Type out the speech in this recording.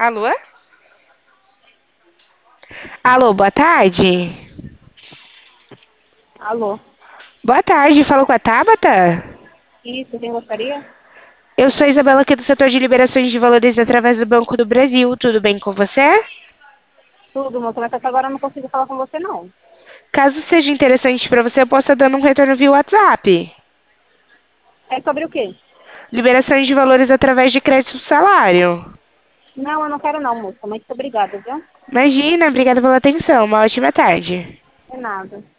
Alô? Alô, boa tarde. Alô? Boa tarde, falo com a Tabata? Isso, quem gostaria? Eu sou a Isabela aqui do setor de liberações de valores através do Banco do Brasil. Tudo bem com você? Tudo, moça, mas até agora eu não consigo falar com você, não. Caso seja interessante para você, eu posso estar dando um retorno via WhatsApp. É sobre o quê? Liberações de valores através de crédito salário. Não, eu não quero não, moça. Muito obrigada, viu? Imagina, obrigada pela atenção. Uma ótima tarde. De nada.